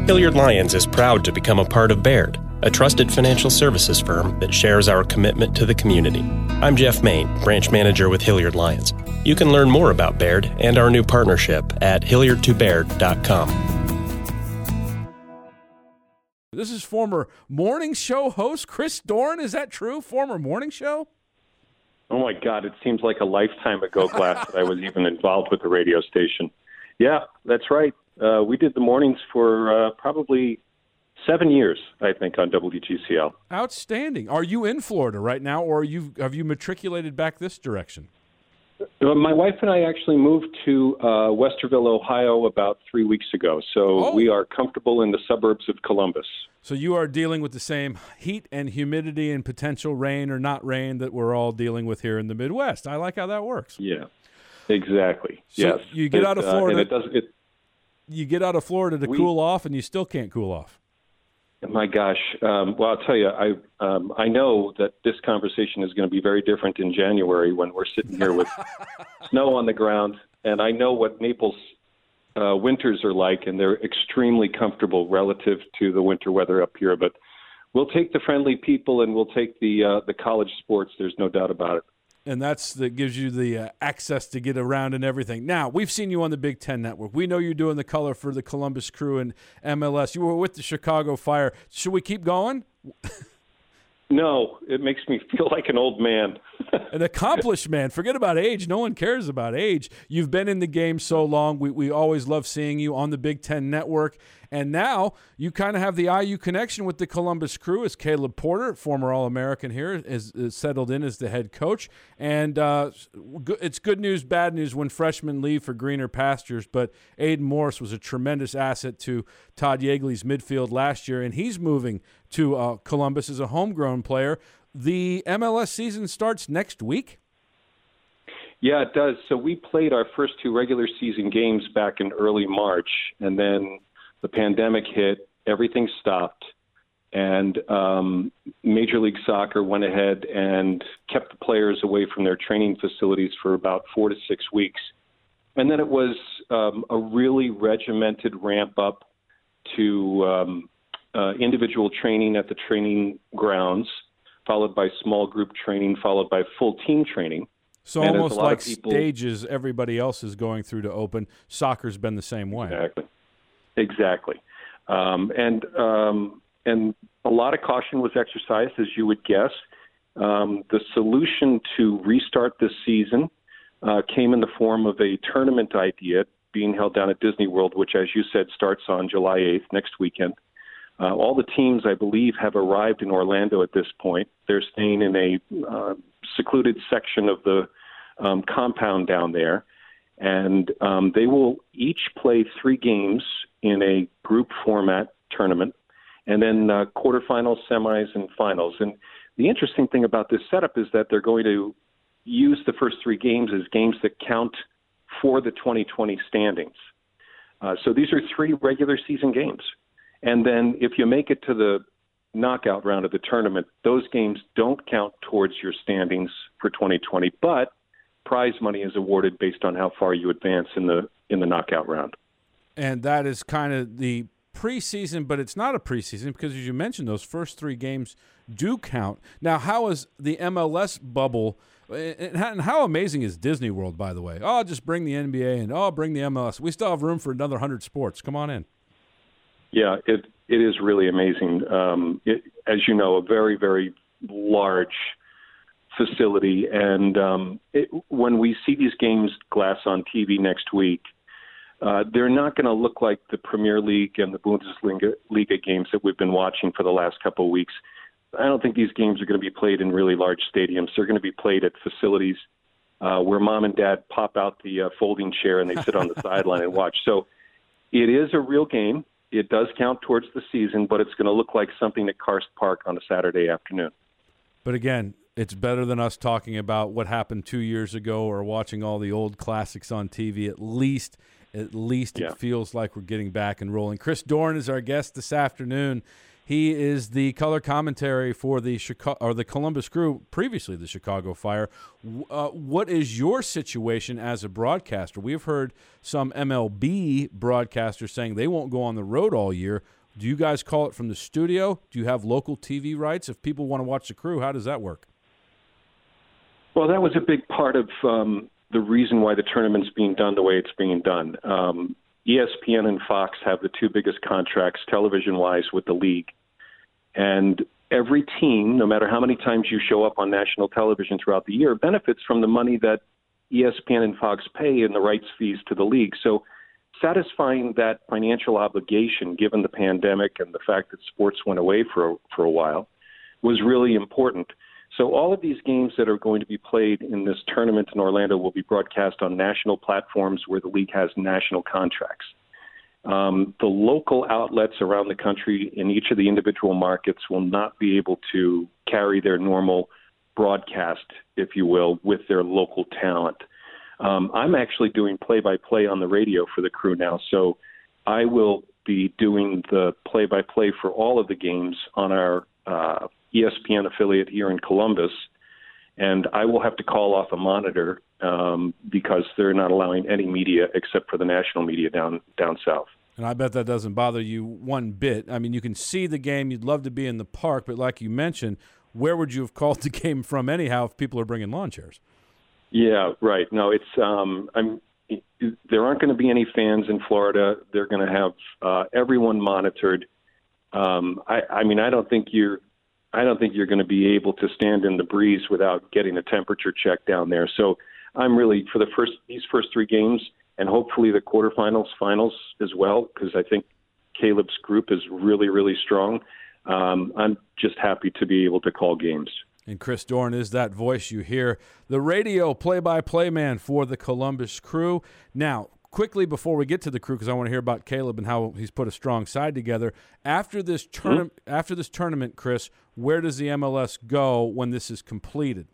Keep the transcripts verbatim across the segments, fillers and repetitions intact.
Hilliard Lyons is proud to become a part of Baird, a trusted financial services firm that shares our commitment to the community. I'm Jeff Main, branch manager with Hilliard Lyons. You can learn more about Baird and our new partnership at hilliard to baird dot com. This is former morning show host Chris Dorn. Is that true? Former morning show? Oh, my God. It seems like a lifetime ago, Glass, that I was even involved with the radio station. Yeah, that's right. Uh, we did the mornings for uh, probably seven years, I think, on W G C L. Outstanding. Are you in Florida right now, or are you, have you matriculated back this direction? Uh, my wife and I actually moved to uh, Westerville, Ohio, about three weeks ago. So Oh. we are comfortable in the suburbs of Columbus. So you are dealing with the same heat and humidity and potential rain or not rain that we're all dealing with here in the Midwest. I like how that works. Yeah, exactly. So yes. you get It, out of uh, Florida. and it does, it, You get out of Florida to We- cool off, and you still can't cool off. My gosh. Um, well, I'll tell you, I um, I know that this conversation is going to be very different in January when we're sitting here with snow on the ground. And I know what Naples uh, winters are like, and they're extremely comfortable relative to the winter weather up here. But we'll take the friendly people, and we'll take the uh, the college sports. There's no doubt about it. And that's that gives you the uh, access to get around and everything. Now, we've seen you on the Big Ten Network. We know you're doing the color for the Columbus Crew and M L S. You were with the Chicago Fire. Should we keep going? No, it makes me feel like an old man. An accomplished man. Forget about age. No one cares about age. You've been in the game so long. We we always love seeing you on the Big Ten Network. And now you kind of have the I U connection with the Columbus Crew as Caleb Porter, former All-American here, is, is settled in as the head coach. And uh, it's good news, bad news when freshmen leave for greener pastures. But Aiden Morris was a tremendous asset to Todd Yeagley's midfield last year, and he's moving to uh, Columbus as a homegrown player. The M L S season starts next week? Yeah, it does. So we played our first two regular season games back in early March, and then the pandemic hit, everything stopped, and um, Major League Soccer went ahead and kept the players away from their training facilities for about four to six weeks. And then it was um, a really regimented ramp up to um, uh, individual training at the training grounds, followed by small group training, followed by full team training. So And almost there's a lot like of people- stages everybody else is going through to open. Soccer's been the same way. Exactly. Exactly. Um, and um, and a lot of caution was exercised, as you would guess. Um, the solution to restart this season uh, came in the form of a tournament idea being held down at Disney World, which, as you said, starts on July eighth, next weekend. Uh, all the teams, I believe, have arrived in Orlando at this point. They're staying in a uh, secluded section of the um, compound down there. And um, they will each play three games in a group format tournament, and then uh, quarterfinals, semis, and finals. And the interesting thing about this setup is that they're going to use the first three games as games that count for the twenty twenty standings. Uh, so these are three regular season games. And then if you make it to the knockout round of the tournament, those games don't count towards your standings for twenty twenty, but prize money is awarded based on how far you advance in the in the knockout round. And that is kind of the preseason, but it's not a preseason because, as you mentioned, those first three games do count. Now, how is the M L S bubble, and how amazing is Disney World, by the way? Oh, just bring the N B A and, oh, bring the M L S. We still have room for another one hundred sports. Come on in. Yeah, it it is really amazing. Um, it, as you know, a very, very large facility. And um, it, when we see these games, Glass, on T V next week, uh, they're not going to look like the Premier League and the Bundesliga Liga games that we've been watching for the last couple of weeks. I don't think these games are going to be played in really large stadiums. They're going to be played at facilities uh, where mom and dad pop out the uh, folding chair and they sit on the sideline and watch. So it is a real game. It does count towards the season, but it's going to look like something at Karst Park on a Saturday afternoon. But again, it's better than us talking about what happened two years ago or watching all the old classics on T V. At least, at least yeah. it feels like we're getting back and rolling. Chris Dorn is our guest this afternoon. He is the color commentary for the Chicago or the Columbus Crew, previously the Chicago Fire. Uh, what is your situation as a broadcaster? We've heard some M L B broadcasters saying they won't go on the road all year. Do you guys call it from the studio? Do you have local T V rights? If people want to watch the Crew, how does that work? Well, that was a big part of um, the reason why the tournament's being done the way it's being done. Um, E S P N and Fox have the two biggest contracts television-wise with the league. And every team, no matter how many times you show up on national television throughout the year, benefits from the money that E S P N and Fox pay in the rights fees to the league. So satisfying that financial obligation, given the pandemic and the fact that sports went away for a, for a while, was really important. So all of these games that are going to be played in this tournament in Orlando will be broadcast on national platforms where the league has national contracts. Um, the local outlets around the country in each of the individual markets will not be able to carry their normal broadcast, if you will, with their local talent. Um, I'm actually doing play-by-play on the radio for the Crew now, so I will be doing the play-by-play for all of the games on our uh, E S P N affiliate here in Columbus, and I will have to call off a monitor um, because they're not allowing any media except for the national media down down south. And I bet that doesn't bother you one bit. I mean, you can see the game. You'd love to be in the park, but like you mentioned, where would you have called the game from anyhow if people are bringing lawn chairs? Yeah, right. No, it's um, I'm. There aren't going to be any fans in Florida. They're going to have uh, everyone monitored. Um, I, I mean, I don't think you're. I don't think you're going to be able to stand in the breeze without getting a temperature check down there. So I'm really for the first these first three games, and hopefully the quarterfinals, finals as well, because I think Caleb's group is really, really strong. Um, I'm just happy to be able to call games. And Chris Dorn is that voice you hear, the radio play-by-play man for the Columbus Crew. Now, quickly before we get to the Crew, because I want to hear about Caleb and how he's put a strong side together. After this tournament, mm-hmm. after this tournament, Chris, where does the M L S go when this is completed?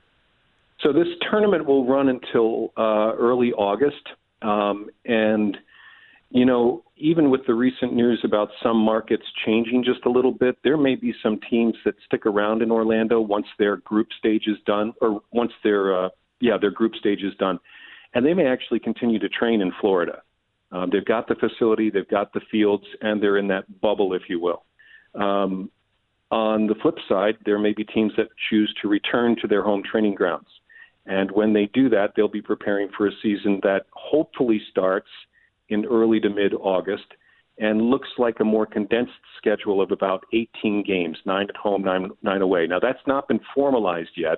So this tournament will run until uh, early August, um, and you know, even with the recent news about some markets changing just a little bit, there may be some teams that stick around in Orlando once their group stage is done, or once their uh, yeah their group stage is done. And they may actually continue to train in Florida. Um, they've got the facility, they've got the fields, and they're in that bubble, if you will. Um, on the flip side, there may be teams that choose to return to their home training grounds. And when they do that, they'll be preparing for a season that hopefully starts in early to mid-August and looks like a more condensed schedule of about eighteen games, nine at home, nine, nine away. Now, that's not been formalized yet.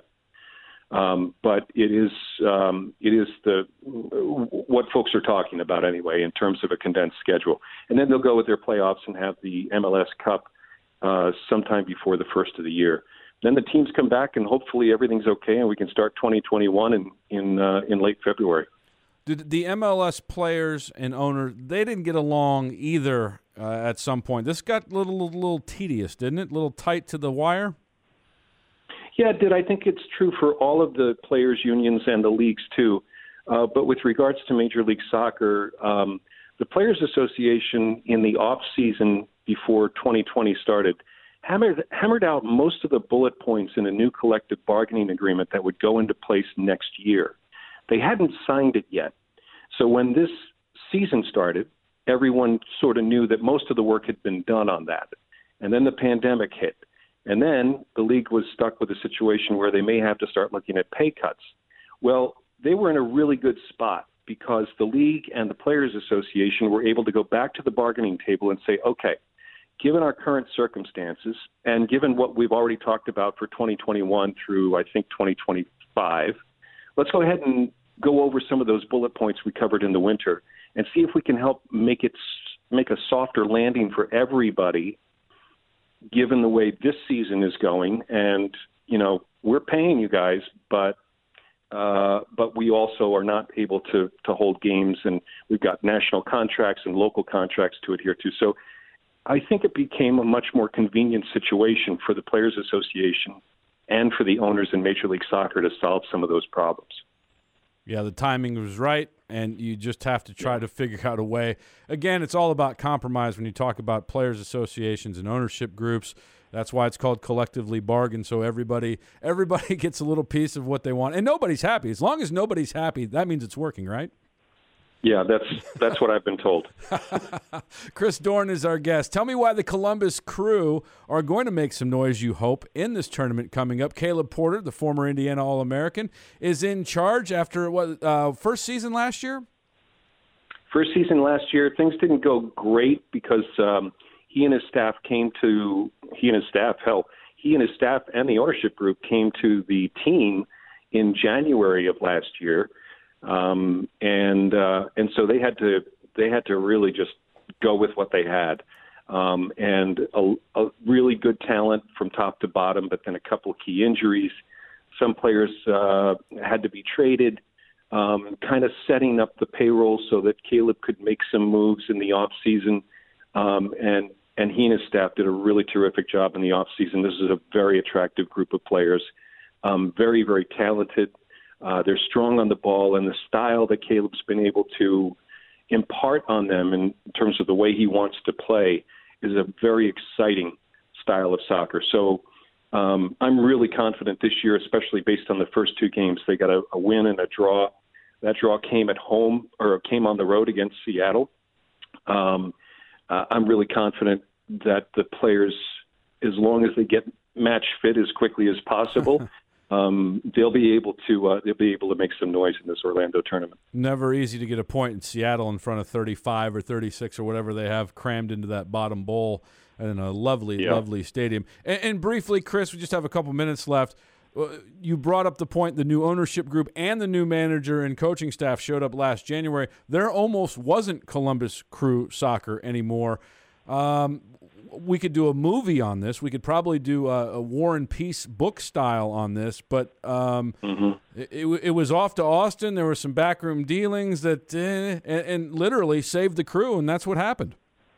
Um, but it is um, it is the what folks are talking about anyway in terms of a condensed schedule. And then they'll go with their playoffs and have the M L S Cup uh, sometime before the first of the year. Then the teams come back and hopefully everything's okay and we can start twenty twenty-one in in, uh, in late February. Did the M L S players and owners, they didn't get along either uh, at some point. This got a little, little, little tedious, didn't it? A little tight to the wire? Yeah, it did. I think it's true for all of the players' unions and the leagues, too. Uh, but with regards to Major League Soccer, um, the Players Association in the off-season before twenty twenty started hammered, hammered out most of the bullet points in a new collective bargaining agreement that would go into place next year. They hadn't signed it yet. So when this season started, everyone sort of knew that most of the work had been done on that. And then the pandemic hit. And then the league was stuck with a situation where they may have to start looking at pay cuts. Well, they were in a really good spot because the league and the Players Association were able to go back to the bargaining table and say, okay, given our current circumstances and given what we've already talked about for twenty twenty-one through, I think, twenty twenty-five, let's go ahead and go over some of those bullet points we covered in the winter and see if we can help make it make a softer landing for everybody given the way this season is going. And, you know, we're paying you guys, but uh, but we also are not able to, to hold games, and we've got national contracts and local contracts to adhere to. So I think it became a much more convenient situation for the Players Association and for the owners in Major League Soccer to solve some of those problems. Yeah, the timing was right, and you just have to try yeah. to figure out a way. Again, it's all about compromise when you talk about players' associations and ownership groups. That's why it's called collectively bargain, so everybody everybody gets a little piece of what they want. And nobody's happy. As long as nobody's happy, that means it's working, right? Yeah, that's that's what I've been told. Chris Dorn is our guest. Tell me why the Columbus Crew are going to make some noise, you hope, in this tournament coming up. Caleb Porter, the former Indiana All-American, is in charge after what uh, first season last year? First season last year, things didn't go great because um, he and his staff came to he and his staff, hell, he and his staff and the ownership group came to the team in January of last year. Um, and, uh, and so they had to, they had to really just go with what they had. Um, and a, a really good talent from top to bottom, but then a couple of key injuries. Some players, uh, had to be traded, um, kind of setting up the payroll so that Caleb could make some moves in the off season. Um, and, and he and his staff did a really terrific job in the off season. This is a very attractive group of players, um, very, very talented. Uh, they're strong on the ball, and the style that Caleb's been able to impart on them in terms of the way he wants to play is a very exciting style of soccer. So um, I'm really confident this year, especially based on the first two games. They got a, a win and a draw. That draw came at home or came on the road against Seattle. Um, uh, I'm really confident that the players, as long as they get match fit as quickly as possible, Um, they'll be able to uh, they'll be able to make some noise in this Orlando tournament. Never easy to get a point in Seattle in front of thirty-five or thirty-six or whatever they have crammed into that bottom bowl in a lovely, yeah. lovely stadium. And, and briefly, Chris, we just have a couple minutes left. You brought up the point the new ownership group and the new manager and coaching staff showed up last January. There almost wasn't Columbus Crew soccer anymore. Um, we could do a movie on this. We could probably do a, a War and Peace book style on this, but um, mm-hmm. it, it, it was off to Austin. There were some backroom dealings that eh, and, and literally saved the Crew, and that's what happened.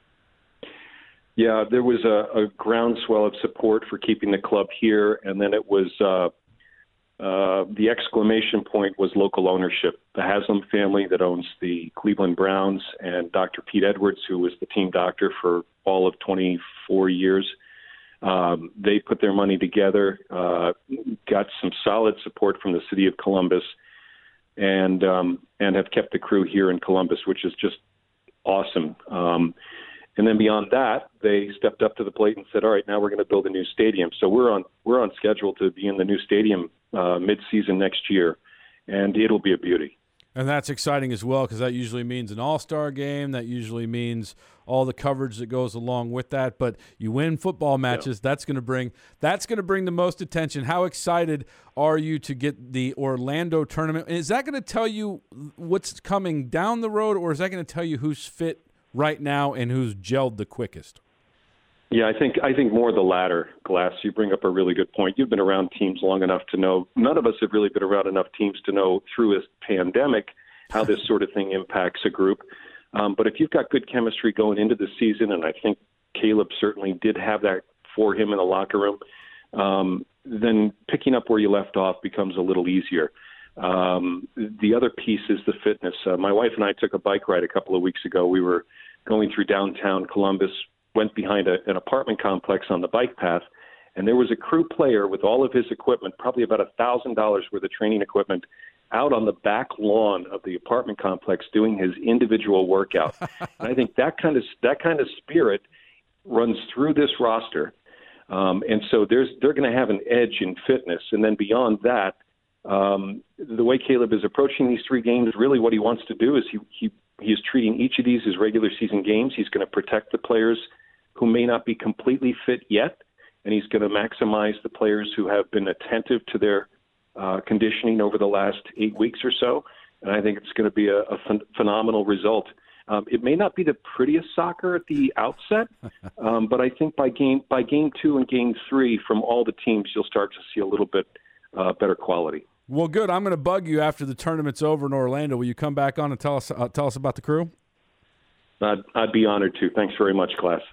Yeah, there was a, a groundswell of support for keeping the club here, and then it was uh, uh, the exclamation point was local ownership. The Haslam family that owns the Cleveland Browns and Doctor Pete Edwards, who was the team doctor for all of twenty-four years. Um, they put their money together, uh, got some solid support from the city of Columbus, and um, and have kept the Crew here in Columbus, which is just awesome. Um, and then beyond that, they stepped up to the plate and said, "All right, now we're going to build a new stadium." So we're on we're on schedule to be in the new stadium uh, mid-season next year, and it'll be a beauty. And that's exciting as well, because that usually means an all-star game. That usually means all the coverage that goes along with that. But you win football matches, yeah. that's going to bring that's going to bring the most attention. How excited are you to get the Orlando tournament? Is that going to tell you what's coming down the road, or is that going to tell you who's fit right now and who's gelled the quickest? Yeah, I think I think more the latter, Glass. You bring up a really good point. You've been around teams long enough to know. None of us have really been around enough teams to know through a pandemic how this sort of thing impacts a group. Um, but if you've got good chemistry going into the season, and I think Caleb certainly did have that for him in the locker room, um, then picking up where you left off becomes a little easier. Um, the other piece is the fitness. Uh, my wife and I took a bike ride a couple of weeks ago. We were going through downtown Columbus, went behind a, an apartment complex on the bike path, and there was a Crew player with all of his equipment, probably about one thousand dollars worth of training equipment, out on the back lawn of the apartment complex doing his individual workout. And I think that kind of that kind of spirit runs through this roster. Um, and so there's they're going to have an edge in fitness. And then beyond that, um, the way Caleb is approaching these three games, really what he wants to do is he, he, he is treating each of these as regular season games. He's going to protect the players who may not be completely fit yet, and he's going to maximize the players who have been attentive to their uh, conditioning over the last eight weeks or so. And I think it's going to be a, a ph- phenomenal result. Um, it may not be the prettiest soccer at the outset, um, but I think by game by game two and game three from all the teams, you'll start to see a little bit uh, better quality. Well, good. I'm going to bug you after the tournament's over in Orlando. Will you come back on and tell us uh, tell us about the Crew? I'd, I'd be honored to. Thanks very much, Class.